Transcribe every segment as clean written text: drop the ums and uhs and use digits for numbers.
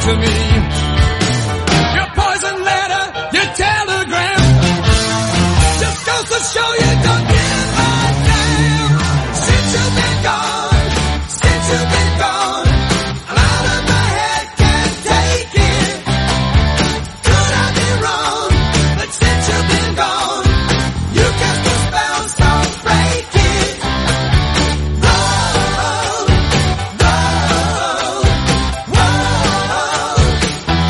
to me. Your poison letter, your telegram, just goes to show you don't give a damn. Since you've been gone, since you've been gone, I'm out of my head, can't take it. Could I be wrong? But since you've been gone, you cast a spell, start breaking. Whoa, whoa, whoa.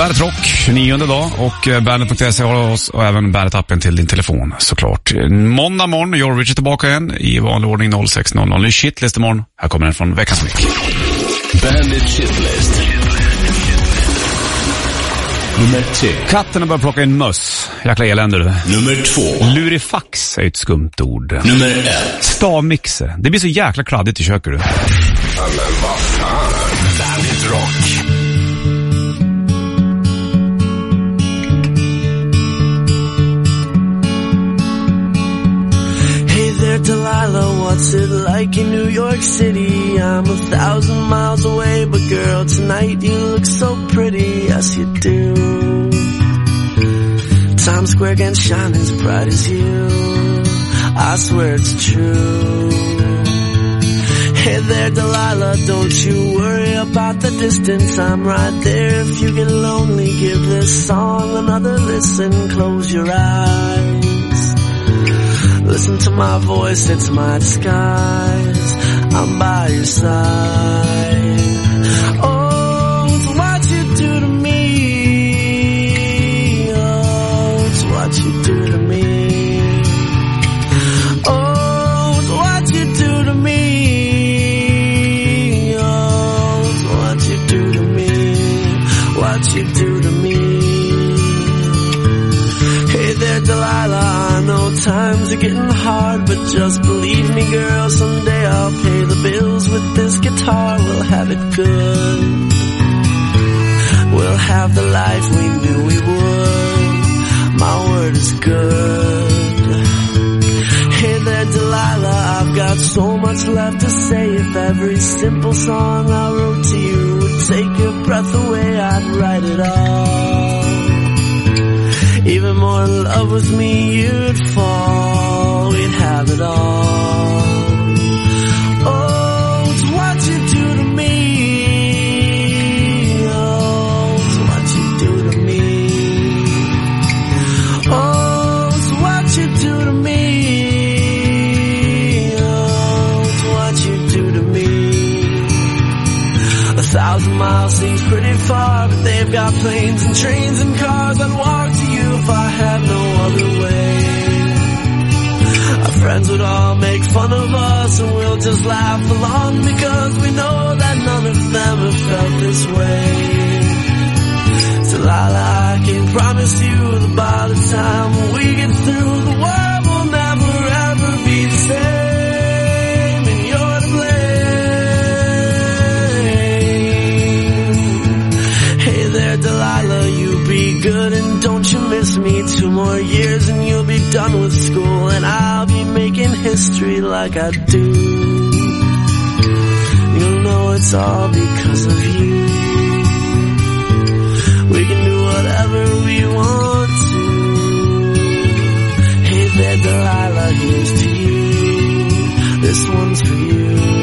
Bandet Rock, 9:e dag, och Bandet.se har oss och även Bandet-appen till din telefon såklart. Måndag morgon, jag och Richard tillbaka igen i vanlig ordning 06:00. Nu shitlist imorgon, här kommer den från veckans mick. Bandit Shitlist. Nummer 3. Katten har börjat plocka in möss. Jäkla elände du. Nummer 2. Lurifax är ett skumt ord. Nummer 1. Stavmixer. Det blir så jäkla kladdigt i köket du. Men vad fan. Bandit Rock. Delilah, what's it like in New York City? I'm 1,000 miles away, but girl, tonight you look so pretty, yes you do. Times Square can shine as bright as you, I swear it's true. Hey there Delilah, don't you worry about the distance, I'm right there. If you get lonely, give this song another listen, close your eyes. Listen to my voice, it's my disguise. I'm by your side. Oh, it's what you do to me. Oh, it's what you do to me. Oh, it's what you do to me. Oh, it's what you do to me. What you do to me. Hey there, Delilah, I know times are getting hard, but just believe me, girl, someday I'll pay the bills with this guitar. We'll have it good. We'll have the life we knew we would. My word is good. Hey there, Delilah, I've got so much left to say. If every simple song I wrote to you would take your breath away, I'd write it all. Even more in love with me, you'd fall. We'd have it all. Oh, it's what you do to me. Oh, it's what you do to me. Oh, it's what you do to me. Oh, it's what you do to me. 1,000 miles seems pretty far, but they've got planes and trains and cars. I'd walk to you if I had no other way. Our friends would all make fun of us, and we'll just laugh along because we know that none of them have felt this way. Delilah, I can promise you that by the time we get through, the world will never ever be the same, and you're to blame. Hey there, Delilah, you be good and don't you miss me. 2 more years and you'll be done with school, and I'll be making history like I do. You'll know it's all because of you. We can do whatever we want to. Hey there, Delilah, here's to you. This one's for you.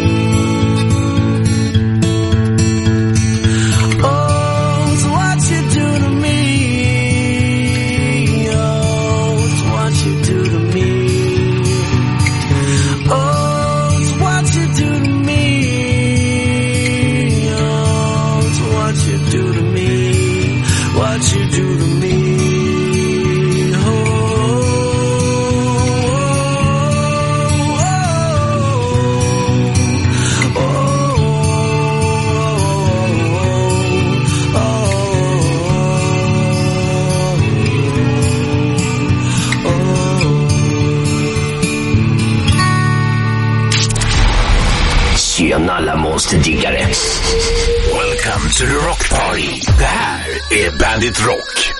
Alla monsterdiggare. Welcome to the Rock Party. Det här är Bandit Rock.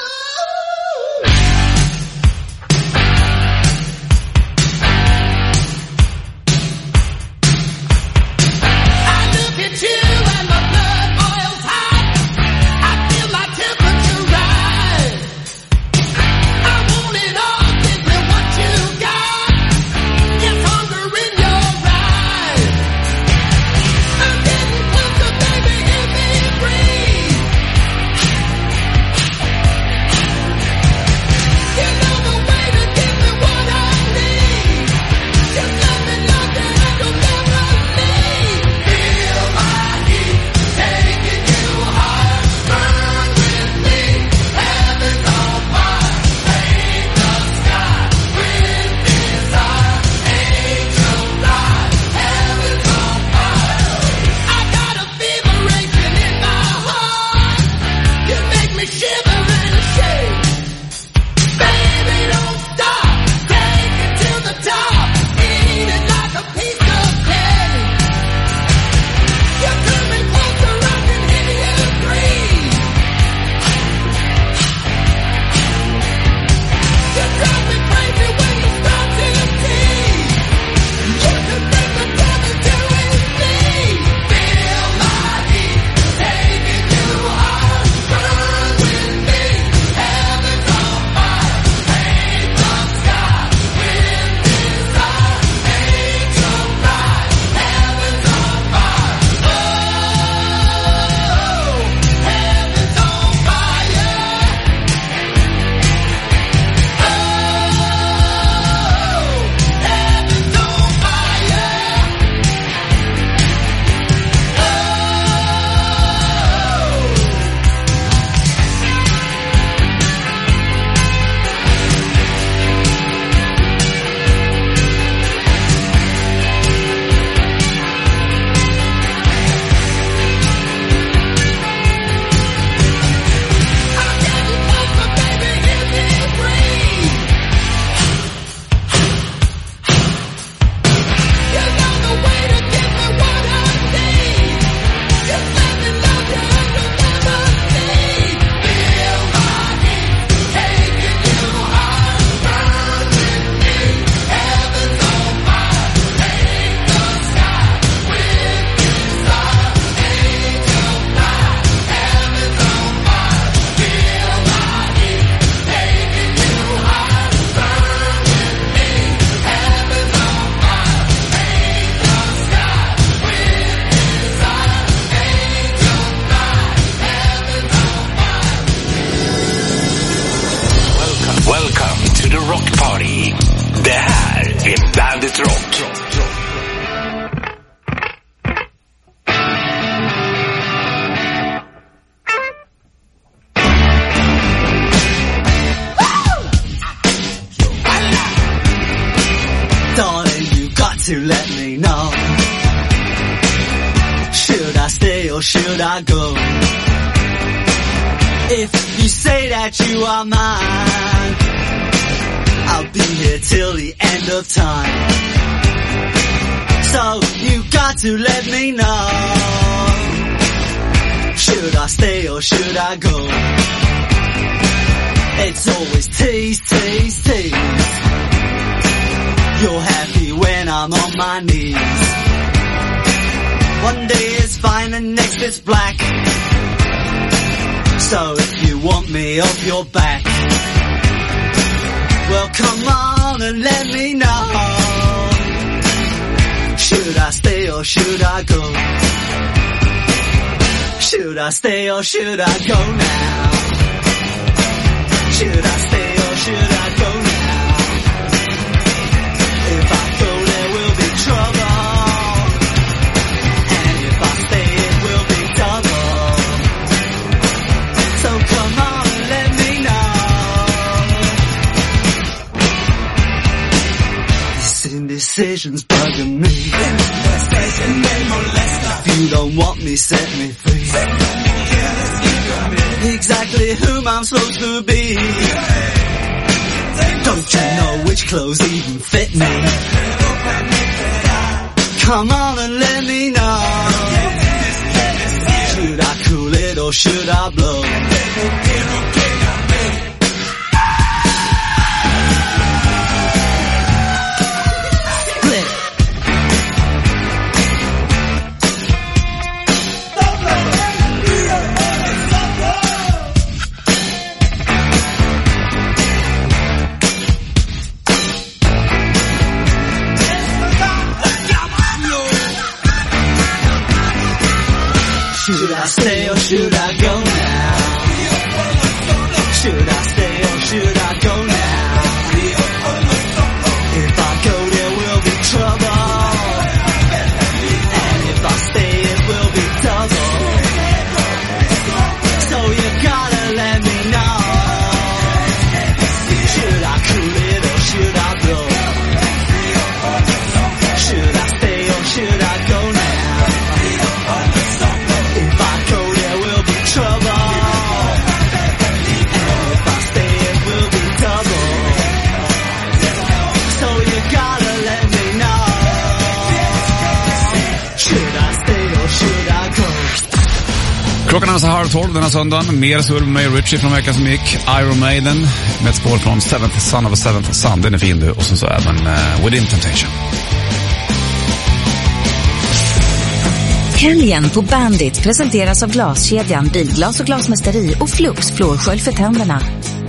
or should I go? If you say that you are mine, I'll be here till the end of time. So you got to let me know, should I stay or should I go? It's always tease, tease, tease. You're happy when I'm on my knees. One day it's fine and next it's black. So if you want me off your back, well come on and let me know, should I stay or should I go? Should I stay or should I go now? Should I stay or should I go now? If I go there will be trouble, and if I stay it will be double. So come on and let me know. This indecision's bugging me. If you don't want me, set me free. Exactly whom I'm supposed to be. Don't you know which clothes even fit me? Come on and let me know, should I cool it or should I blow? Should I stay or should I go now? Should I stay or should I go now? If I go there will be trouble, and if I stay it will be double. So you gotta let me know, should I cool it or should I blow? Should I stay or should I go now? Klockan är så 11:30 denna söndagen. Mer surr med Richie från veckan som gick. Iron Maiden med ett spår från Seventh Son of a Seventh Son. Den är fin du. Och så även Within Temptation. Helgen på Bandit presenteras av Glaskedjan, Bilglas och Glasmästeri och Flux flårskölj för tänderna.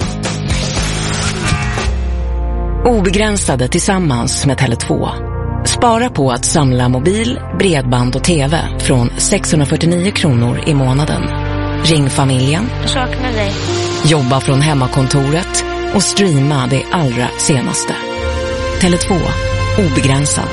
Obegränsade tillsammans med Tele2. Spara på att samla mobil, bredband och tv från 649 kronor i månaden. Ring familjen. Saknar dig. Jobba från hemmakontoret och streama det allra senaste. Tele2. Obegränsad.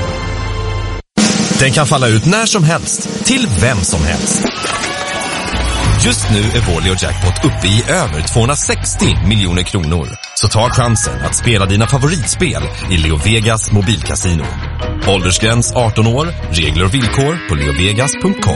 Den kan falla ut när som helst, till vem som helst. Just nu är Wall-E och Jackpot uppe i över 260 miljoner kronor. Så ta chansen att spela dina favoritspel i Leo Vegas mobilkasino. Åldersgräns 18 år, regler och villkor på leovegas.com.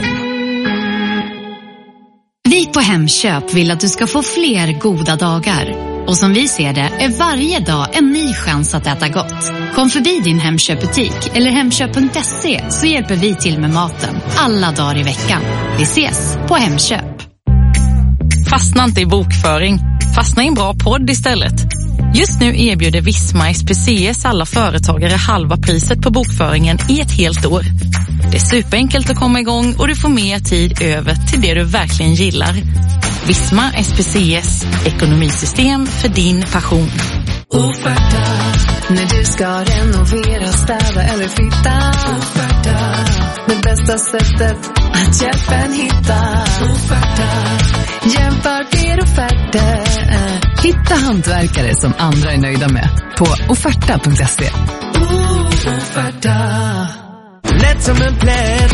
Vi på Hemköp vill att du ska få fler goda dagar. Och som vi ser det är varje dag en ny chans att äta gott. Kom förbi din Hemköpbutik eller hemköp.se så hjälper vi till med maten alla dagar i veckan. Vi ses på Hemköp. Fastna inte i bokföring. Fastna i en bra podd istället. Just nu erbjuder Visma SPCS alla företagare halva priset på bokföringen i ett helt år. Det är superenkelt att komma igång och du får mer tid över till det du verkligen gillar. Visma SPCS, ekonomisystem för din passion. Offerta, när du ska renovera, städa eller flytta. Offerta, det bästa sättet att hjälpa en hitta. Offerta, jämför offerter. Hitta hantverkare som andra är nöjda med på offerta.se. Offerta. Lätt som en plätt.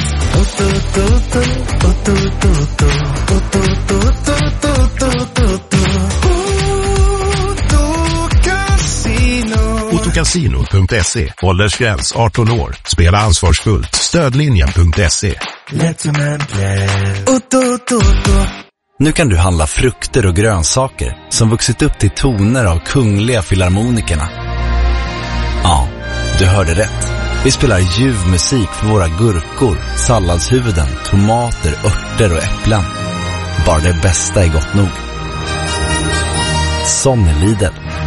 Totocasino.se. Åldersgräns 18 år. Spela ansvarsfullt. Stödlinjen.se. Nu kan du handla frukter och grönsaker som vuxit upp till toner av Kungliga Filharmonikerna. Ja, du hörde rätt. Vi spelar ljuv musik för våra gurkor, salladshuvuden, tomater, örter och äpplen. Bara det bästa är gott nog. Sån är Lidl.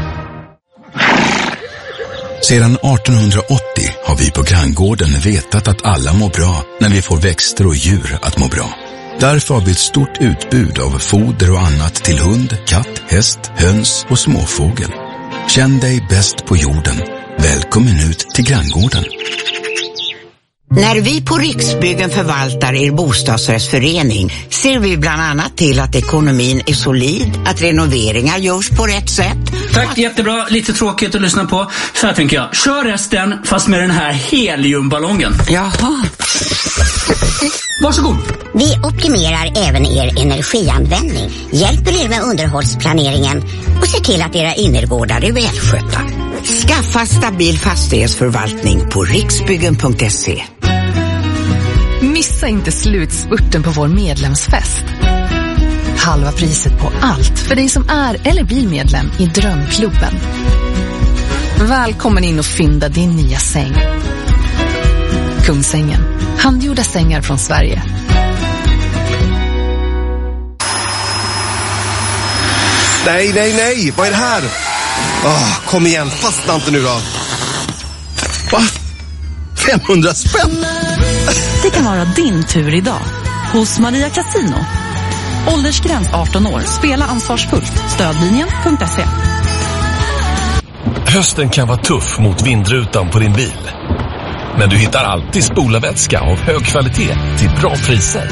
Sedan 1880 har vi på Granngården vetat att alla mår bra när vi får växter och djur att må bra. Därför har vi ett stort utbud av foder och annat till hund, katt, häst, höns och småfågel. Känn dig bäst på jorden. Välkommen ut till Granngården. När vi på Riksbyggen förvaltar er bostadsrättsförening ser vi bland annat till att ekonomin är solid, att renoveringar görs på rätt sätt. Tack, jättebra. Lite tråkigt att lyssna på. Så här tänker jag. Kör resten fast med den här heliumballongen. Jaha. Varsågod. Vi optimerar även er energianvändning, hjälper er med underhållsplaneringen och ser till att era innergårdar är välskötta. Skaffa stabil fastighetsförvaltning på riksbyggen.se. Missa inte slutspurten på vår medlemsfest. Halva priset på allt för dig som är eller blir medlem i Drömklubben. Välkommen in och fynda din nya säng. Kungsängen. Handgjorda sängar från Sverige. Nej. Vad är det här? Kom igen, fastna inte nu då. Va? 500 spänn? Det kan vara din tur idag. Hos Maria Casino. Åldersgräns 18 år. Spela ansvarsfullt. Stödlinjen.se. Hösten kan vara tuff mot vindrutan på din bil. Men du hittar alltid spolarvätska av hög kvalitet till bra priser.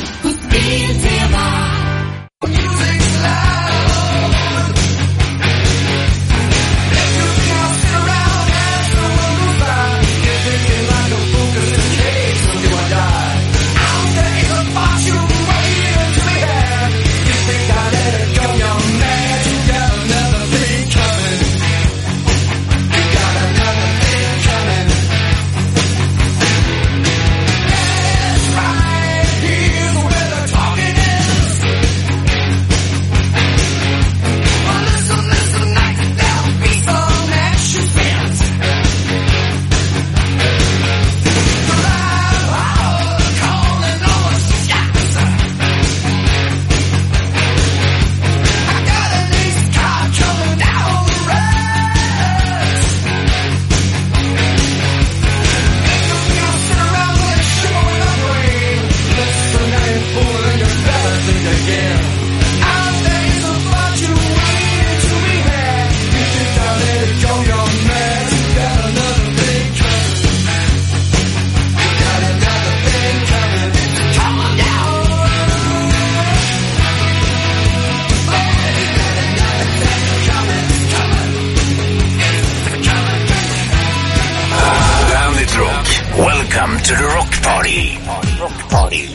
Welcome to the Rock Party. Rock Party.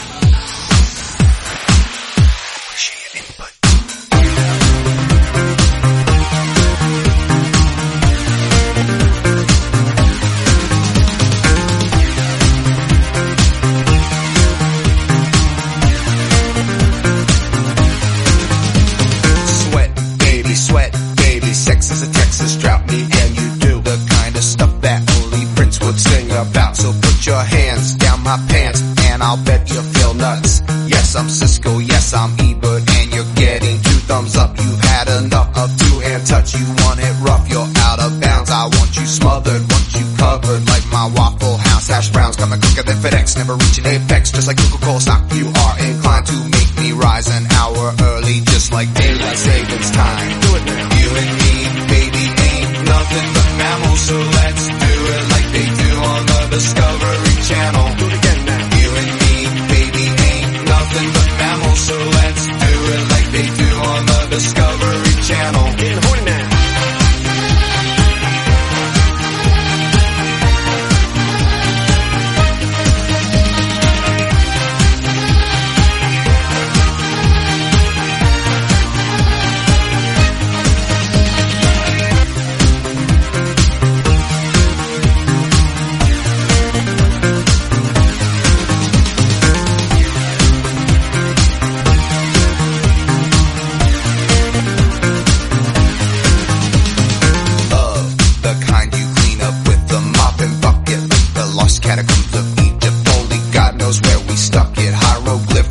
Sweat, baby, sex is a Texas drought, me and you do the kind of stuff that only Prince would sing about. So put your hands down my pants and I'll bet you feel nuts. Yes, I'm Cisco, yes, I'm Ebert, and you're getting 2 thumbs up. You've had enough of 2-hand touch, you want it rough, you're out of bounds. I want you smothered, want you covered like my Waffle House hash browns. Coming quicker than FedEx, never reaching apex, just like Coca-Cola stock. You are inclined to make me rise an hour early, just like daylight savings time. Do it now. You and me, baby, ain't nothing but mammals, so let's do it like they do on the Discovery Channel. Do it again now. You and me, baby, ain't nothing but mammals, so let's do it like they do on the Discovery Channel. Getting horny now.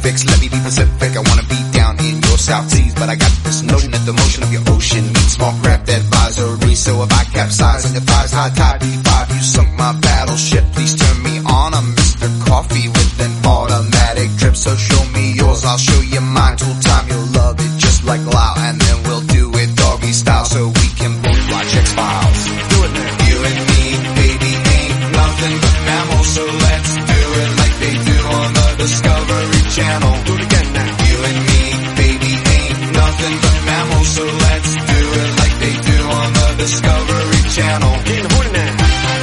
fix. Let me be Pacific. I wanna be down in your South Seas, but I got this notion that the motion of your ocean meets small craft advisory. So if I capsize on your thighs, high tide B5, you sunk my battleship. Please turn me on. I'm Mr. Coffee with an automatic drip. So show me yours, I'll show you mine. Tool time, you'll love it just like Lao, and then we'll do it doggy style so we can both watch X-Files. Do it now. You and me, baby, ain't nothing but mammals, so let's do it like they do on the Discovery Channel. Do it again now. You and me, baby, ain't nothing but mammals, so let's do it like they do on the Discovery Channel. Get in the morning now.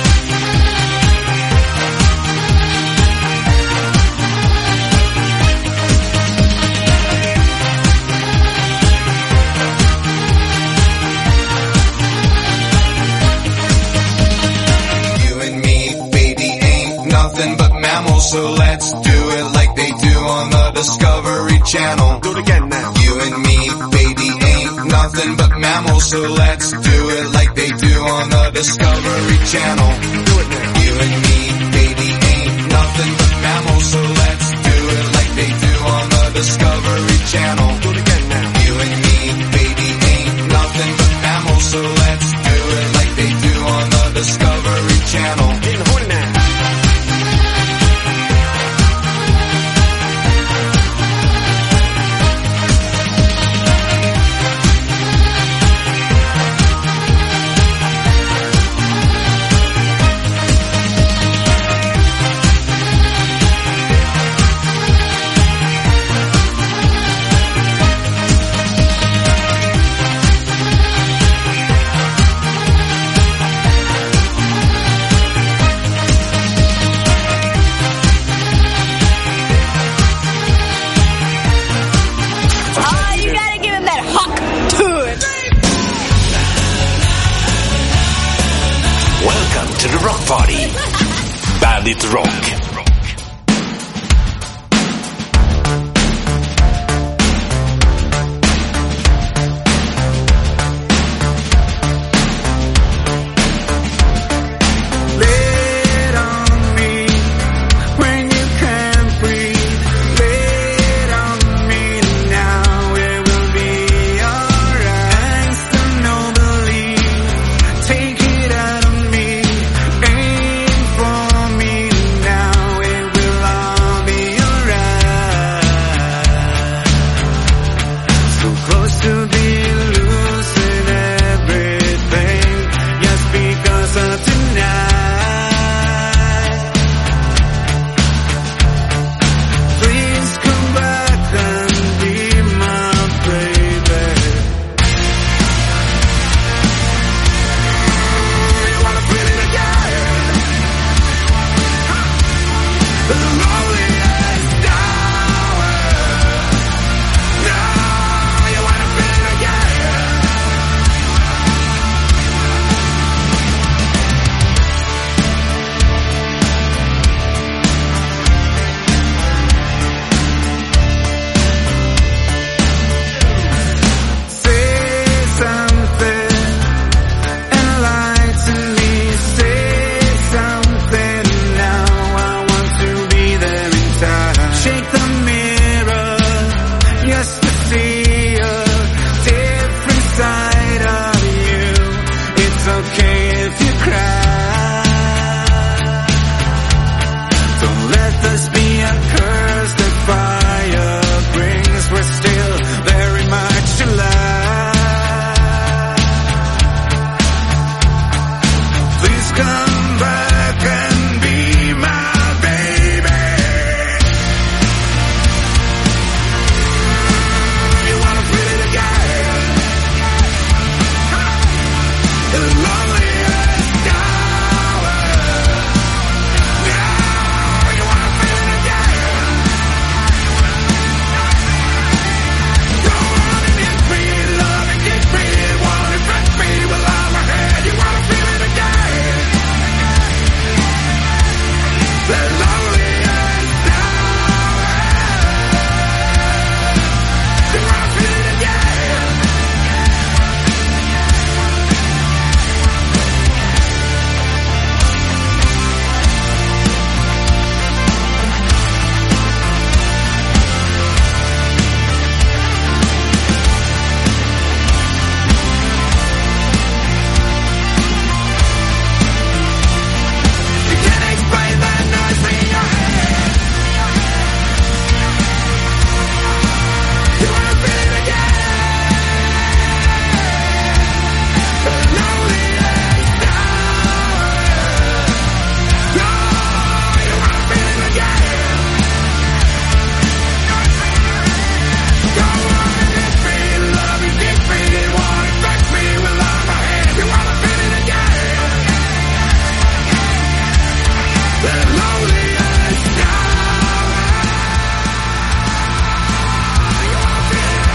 So let's do it like they do on the Discovery Channel. Do it again now. You and me, baby, ain't nothing but mammals. So let's do it like they do on the Discovery Channel. Do it now. You and me, baby, ain't nothing but mammals. So let's do it like they do on the Discovery Channel. Do it again now. You and me, baby, ain't nothing but mammals. So let's do it like they do on the Discovery Channel. Get in the morning now. To the Rock Party. Bandit Rock. Now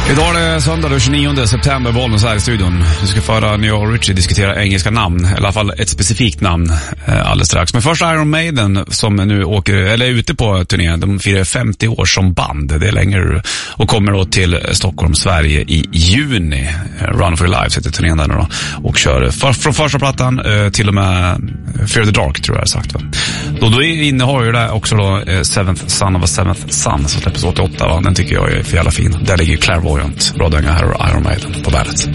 Idag är det söndag den 29 september, Bollnäs här i studion. Vi ska föra New och Richie diskutera engelska namn, i alla fall ett specifikt namn alldeles strax. Men först Iron Maiden som nu är ute på turnén. De firar 50 år som band, det är längre, och kommer då till Stockholm, Sverige i juni. Run for Your Life heter turnén där nu då. Och kör från första plattan till och med Fear the Dark tror jag är sagt. Va? Då innehar ju det också då Seventh Son of a Seventh Son som släpptes 88. Va? Den tycker jag är för jävla fin. Där ligger Clairvoyant, Rodänga här och Iron Maiden på bandet.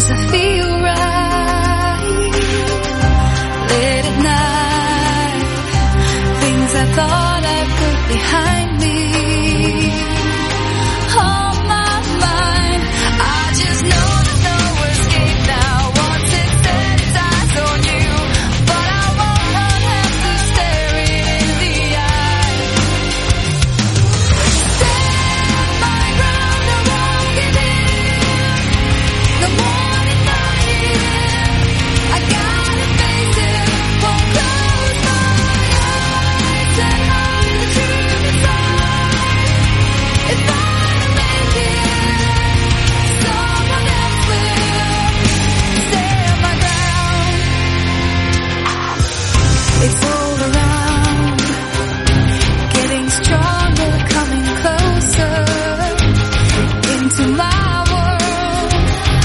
Does it feel right? Late at night, things I thought I put behind me. On my mind, I just know there's no escape now. Once it set its eyes on you, but I won't not have to stare it in the eye. Stand my ground, I won't give in. The morning light, I gotta face it. Won't close my eyes and hide the truth inside. If I don't make it, someone else will. Stand my ground. It's all around, getting stronger, coming closer into my world.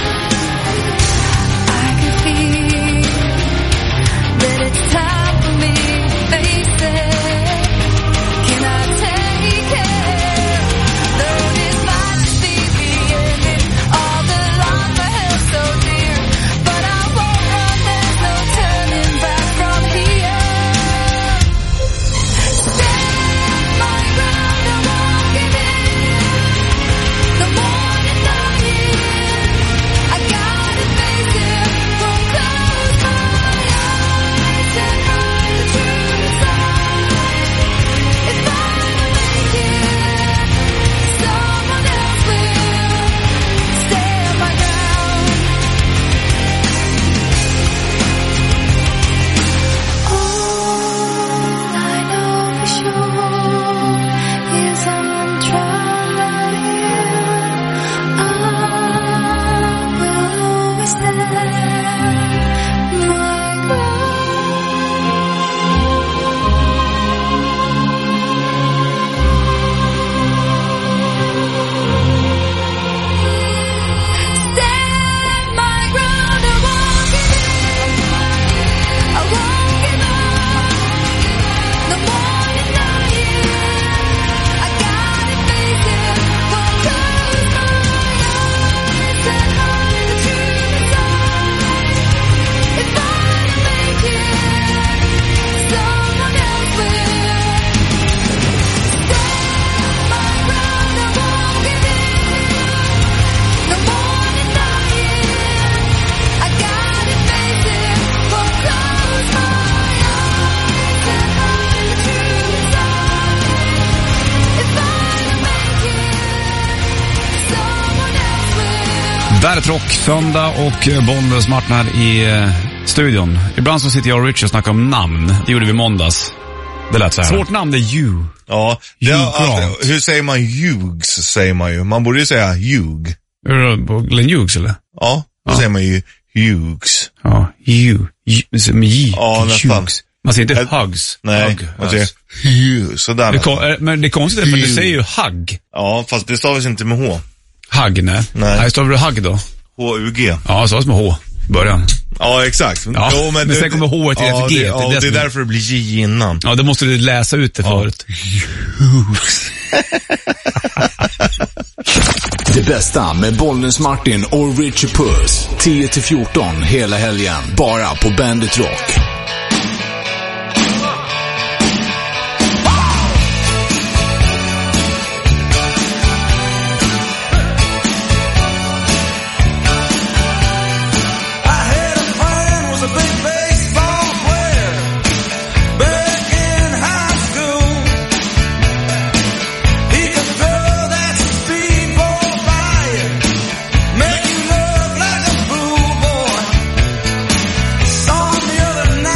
I could feel that it's time for me to face it. Can I take it? Though this might just be the ending, all the life I held so dear, but I won't run, there's no turning back from here. Stand my ground, I won't give in. The morning light, I gotta face it. Won't close my eyes and hide the truth inside. If I don't make it, someone else will. Stand my ground. All I know for sure is I'm trying. I will always stand my Stand my ground, I won't give in. I won't give up. The morning light, I gotta face it. Won't close my eyes and hide the truth inside. If I don't make it, someone else will. Stand my ground, I won't give in. The morning light, I gotta face it. Won't close my eyes and hide the truth inside. If I don't make it, someone else will. Bandet Rock, söndag och Bollnäs Martin här i studion. Ibland så sitter jag och Richard och snackar om namn. Det gjorde vi måndags. Det lät så här. Svårt namn, det är Hugh. Ja, hur säger man Hughes, säger man ju. Man borde ju säga Hugh. Glenn Hughes eller? Ja, då säger man ju Hughes. Ja, Hugh. Med J. Ja, nästan. Man säger inte Hugs. Nej, man säger Hugh, sådär. Men det är konstigt, för du säger ju Hugg. Ja, fast det stavas inte med H. Hugg, nej. Här stavar du Hugg då? H-U-G. Ja, det stavas med H i början. Ja, exakt. Ja, jo, men sen kommer H till ett G. Ja, det är därför det blir J innan. Ja, då måste du läsa ut det förut. Det bästa med Bollnäs Martin och Richie Puss. 10-14 hela helgen. Bara på Bandit Rock. Making love like a fool boy. Saw me other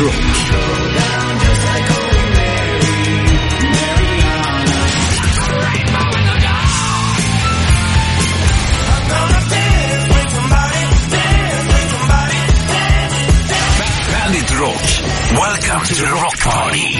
Rock. Bandit Rock. Welcome to the Rock Party.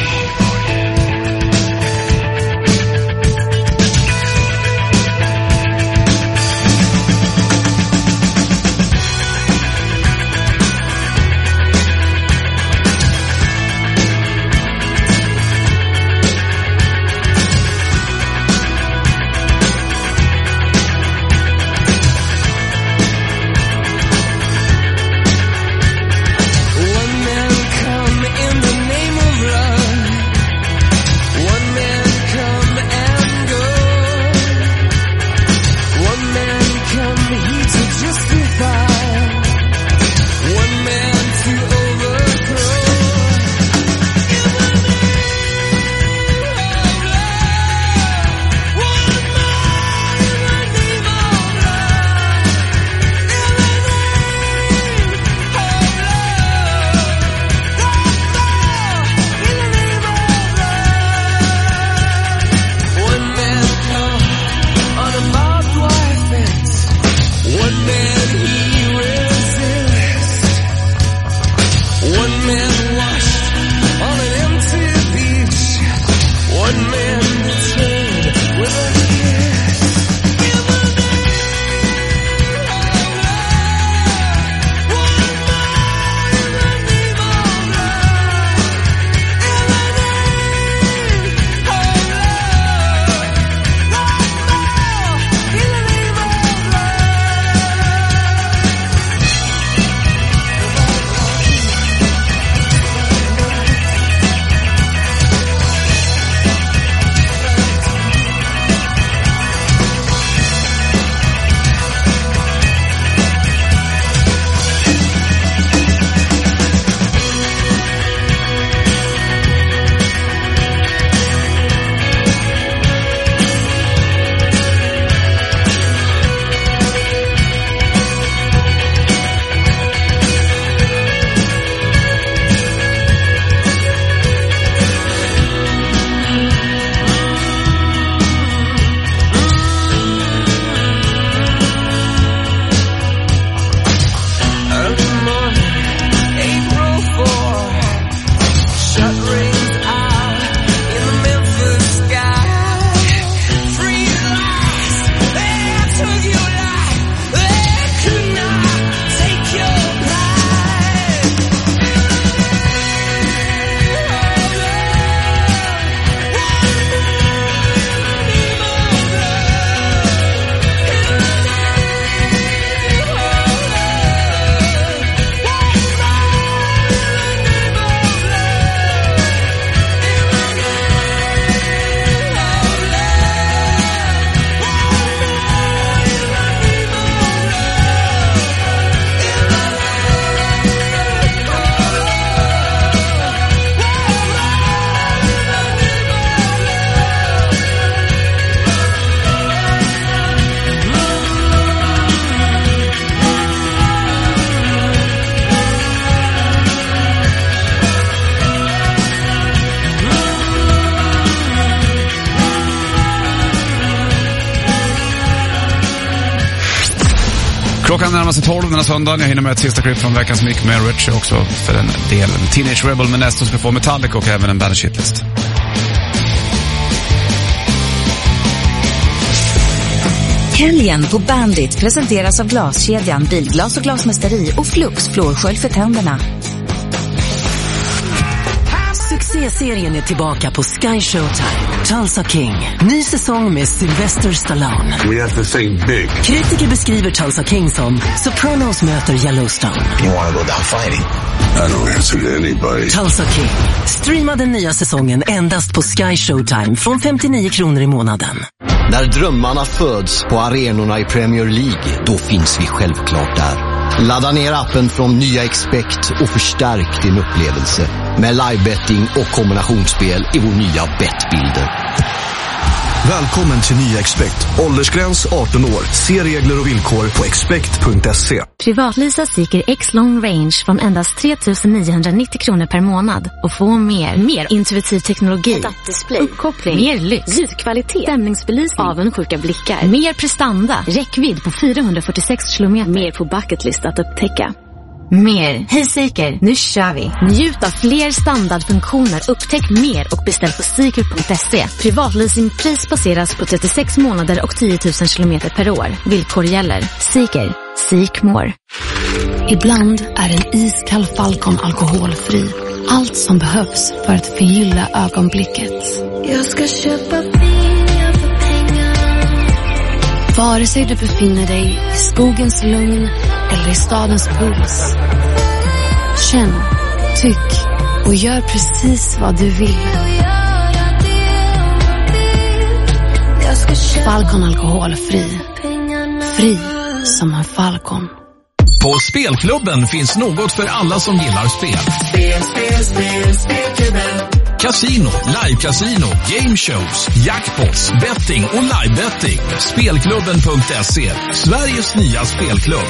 Klockan närmar sig 12 den här söndagen. Jag hinner med ett sista klipp från veckans Mick med Rich också för den delen. Teenage Rebel med nästa ska få Metallica och även en Bandit Shitlist. Helgen på Bandit presenteras av Glaskedjan, Bilglas och Glasmästeri och Flux flårskölj för tänderna. Succéserien är tillbaka på Sky Showtime. Tulsa King. Ny säsong med Sylvester Stallone. We have to think big. Kritiker beskriver Tulsa King som Sopranos möter Yellowstone. You want to go down fighting? I don't answer to anybody. Tulsa King. Streama den nya säsongen endast på Sky Showtime från 59 kronor i månaden. När drömmarna föds på arenorna i Premier League, då finns vi självklart där. Ladda ner appen från Nya Expect och förstärk din upplevelse med livebetting och kombinationsspel i vår nya Bettbilder. Välkommen till nya Expect. Åldersgräns 18 år. Se regler och villkor på expect.se. Privatlisa Seeker X-Long Range från endast 3 990 kronor per månad. Och få mer intuitiv teknologi, uppkoppling, mer lyx, ljudkvalitet, stämningsbelysning, avundsjuka blickar, mer prestanda, räckvidd på 446 kilometer, mer på bucketlist att upptäcka. Mer. Hej Seeker, nu kör vi. Njut av fler standardfunktioner, upptäck mer och beställ på seeker.se. Privatleasingpris baseras på 36 månader och 10 000 kilometer per år. Villkor gäller. Seeker. Seek more. Ibland är en iskall Falcon alkoholfri. Allt som behövs för att förgylla ögonblicket. Jag ska köpa pengar för pengar. Vare sig du befinner dig i skogens lugn eller i stadens puls. Känn, tyck och gör precis vad du vill. Falcon alkoholfri. Fri som en falcon. På Spelklubben finns något för alla som gillar spel. Casino, live-casino, gameshows, jackpots, betting och live-betting. Spelklubben.se, Sveriges nya spelklubb.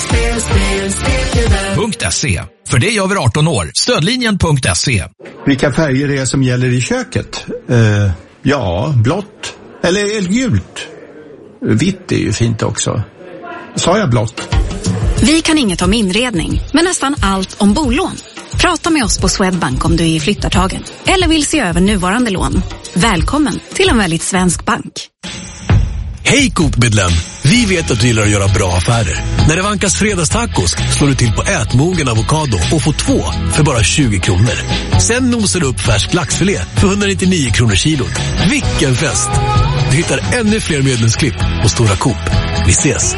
.se. För det är över 18 år. Stödlinjen.se. Vilka färger är som gäller i köket? Ja, blått. Eller gult. Vitt är ju fint också. Sa jag blått? Vi kan inget om inredning, men nästan allt om bolån. Prata med oss på Swedbank om du är i flyttartagen eller vill se över nuvarande lån. Välkommen till en väldigt svensk bank. Hej Coop-medlem! Vi vet att du gillar att göra bra affärer. När det vankas fredagstacos slår du till på ätmogen avokado och får 2 för bara 20 kronor. Sen nosar du upp färsk laxfilé för 199 kronor kilon. Vilken fest! Du hittar ännu fler medlemsklipp på Stora Coop. Vi ses!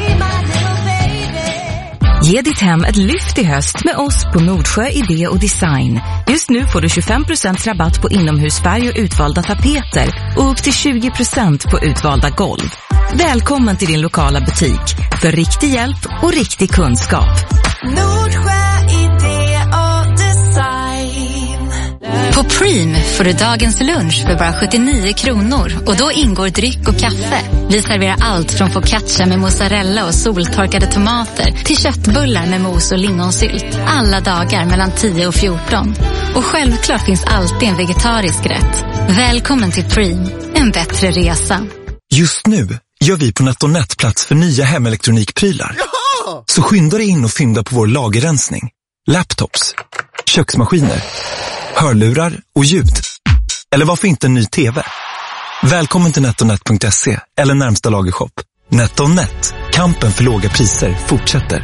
Ge ditt hem ett lyft i höst med oss på Nordsjö Idé och Design. Just nu får du 25% rabatt på inomhusfärg och utvalda tapeter och upp till 20% på utvalda golv. Välkommen till din lokala butik för riktig hjälp och riktig kunskap. Nordsjö Idé och Design. På Preem får du dagens lunch för bara 79 kronor och då ingår dryck och kaffe. Vi serverar allt från focaccia med mozzarella och soltorkade tomater till köttbullar med mos och lingonsylt. Alla dagar mellan 10 och 14. Och självklart finns alltid en vegetarisk rätt. Välkommen till Preem, en bättre resa. Just nu gör vi på NetOnNet plats för nya hemelektronikprylar. Jaha! Så skynda dig in och fynda på vår lagerrensning. Laptops, köksmaskiner, hörlurar och ljud. Eller varför inte en ny TV? Välkommen till NetOnNet.se eller närmsta lagershop. NetOnNet, kampen för låga priser fortsätter.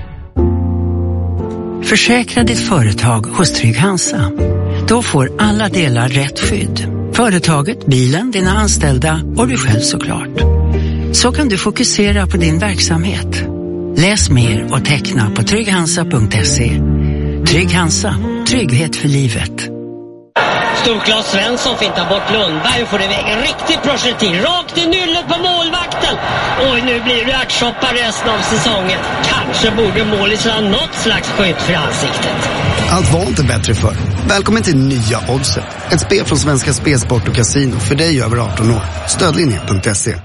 Försäkra ditt företag hos Trygg Hansa. Då får alla delar rätt skydd. Företaget, bilen, dina anställda och du själv såklart. Så kan du fokusera på din verksamhet. Läs mer och teckna på trygghansa.se. Trygg Hansa, trygghet för livet. Storklas Svensson fintar bort Lundberg och får iväg en riktig projektil rakt i nyllet på målvakten. Och nu blir det ärtsoppar resten av säsongen. Kanske borde målis ha något slags skydd för ansiktet. Allt var inte bättre för. Välkommen till nya Oddset. Ett spel från Svenska Spelsport och Casino för dig över 18 år. Stödlinjen.se.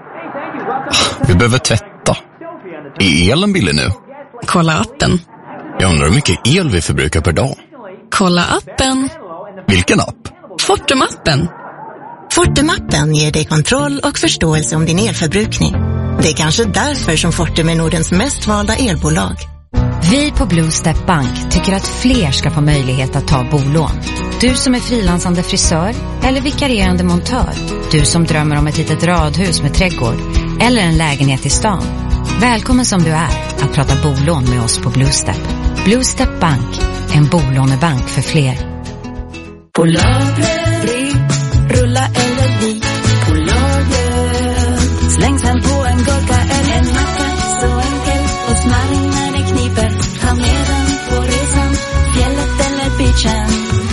Vi behöver tvätta. Är elen billig nu? Kolla appen. Jag undrar hur mycket el vi förbrukar per dag. Kolla appen. Vilken app? Fortum-appen. Fortum-appen ger dig kontroll och förståelse om din elförbrukning. Det är kanske därför som Fortum är Nordens mest valda elbolag. Vi på Blue Step Bank tycker att fler ska få möjlighet att ta bolån. Du som är frilansande frisör eller vikarierande montör. Du som drömmer om ett litet radhus med trädgård eller en lägenhet i stan. Välkommen som du är att prata bolån med oss på Blue Step. Blue Step Bank, en bolånebank för fler. På lagret, rulla eller vit. På lagret, slängs han på en gurka eller en macka. Så enkel och smarrig när det kniper. Ta med den på resan, fjället eller beachen.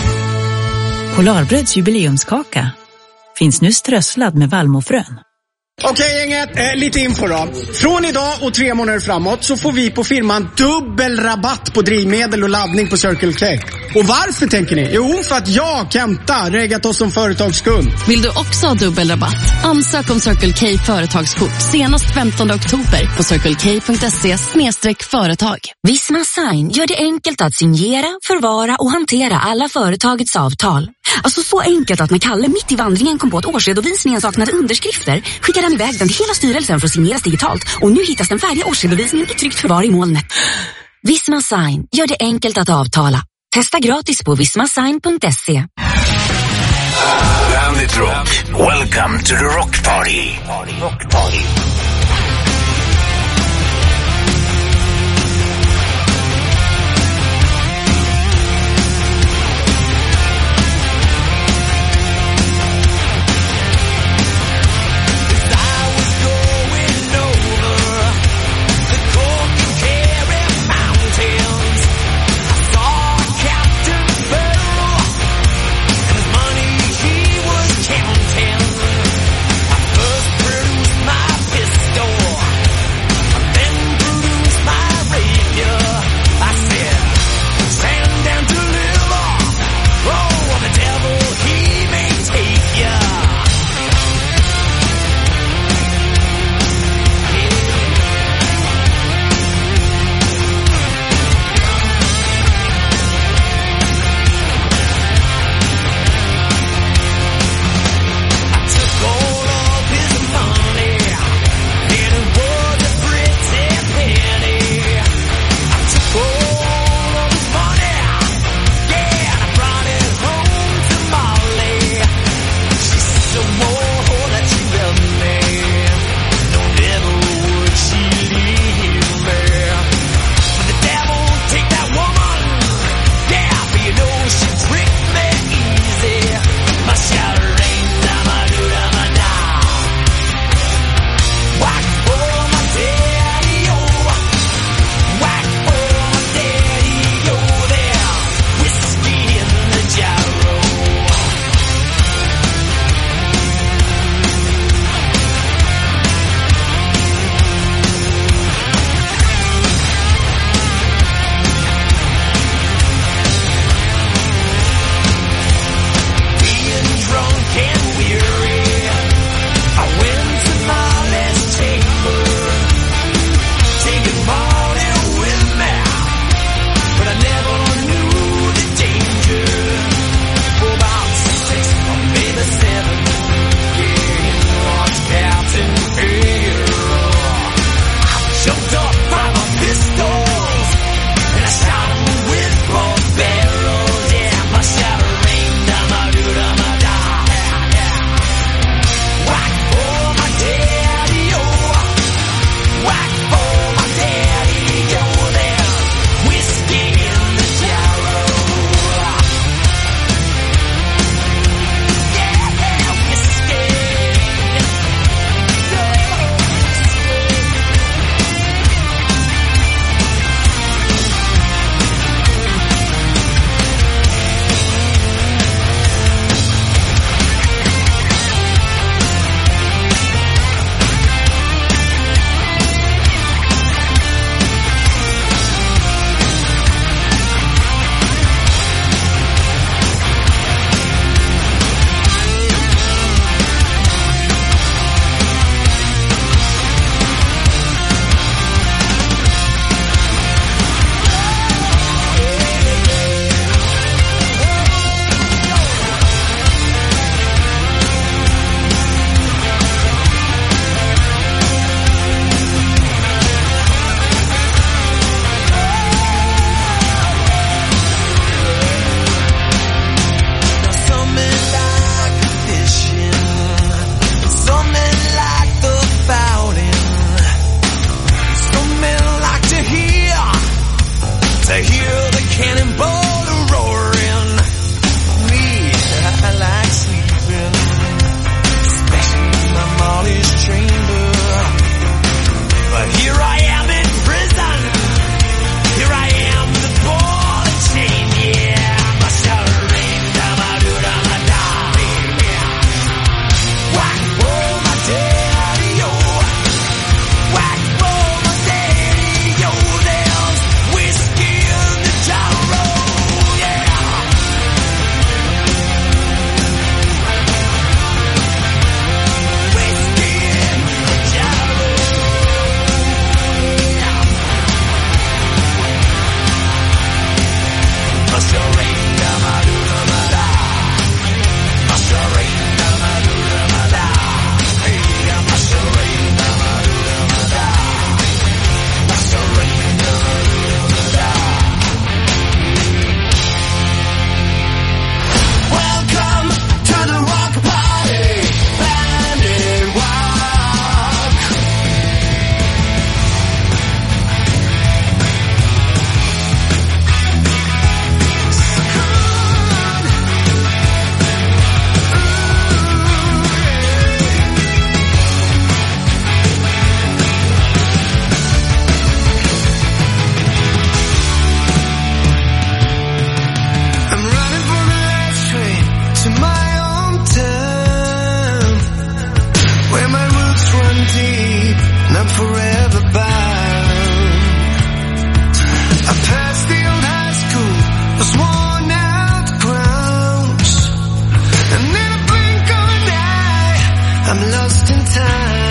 Polarbröds jubileumskaka finns nu strösslad med vallmofrön. Okej gänget, lite info då. Från idag och 3 månader framåt så får vi på firman dubbel rabatt på drivmedel och laddning på Circle K. Och varför tänker ni? Jo, för att jag, Kenta, reggat oss som företagskund. Vill du också ha dubbel rabatt? Ansök om Circle K företagskort senast 15 oktober på circlek.se/företag. Visma Sign gör det enkelt att signera, förvara och hantera alla företagets avtal. Alltså så enkelt att när Kalle mitt i vandringen kom på att årsredovisningen saknade underskrifter skickade han iväg den till hela styrelsen för att signeras digitalt. Och nu hittas den färdiga årsredovisningen i tryggt förvar i molnet. Visma Sign gör det enkelt att avtala. Testa gratis på vismasign.se. Bandit Rock. Welcome to the Rock Party. Rock Party. Counting. I first produced my pistol. I'm lost in time.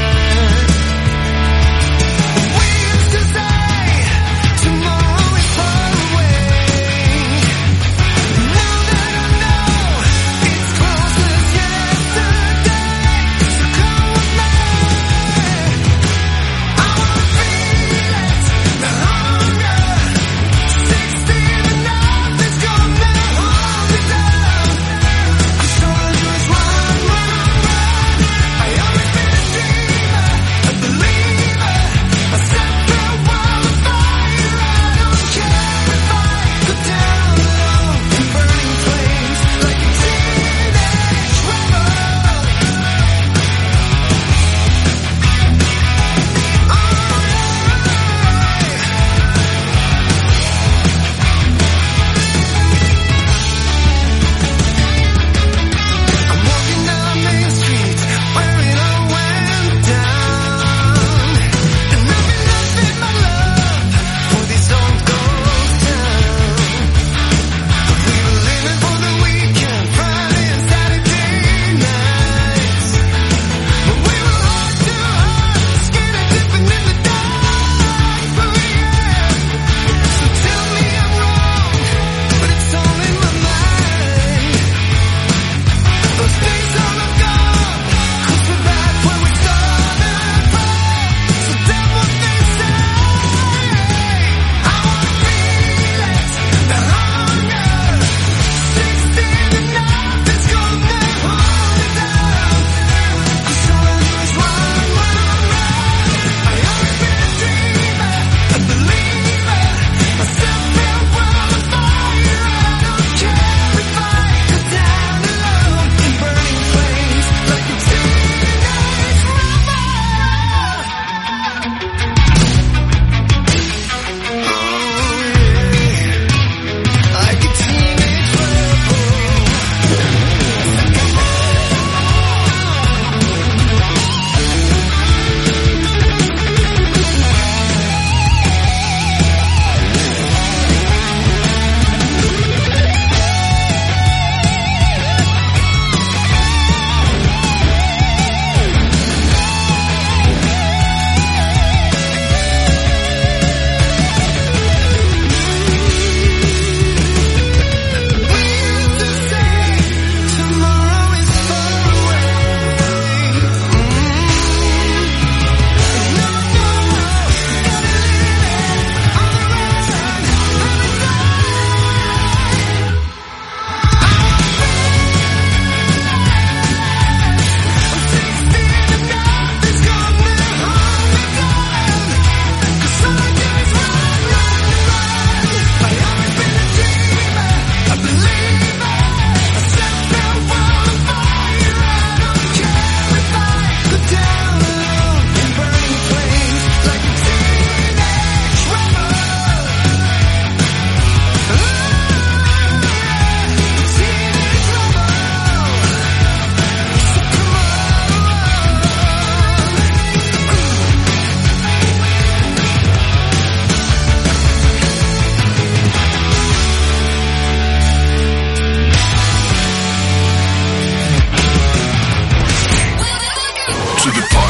To the party.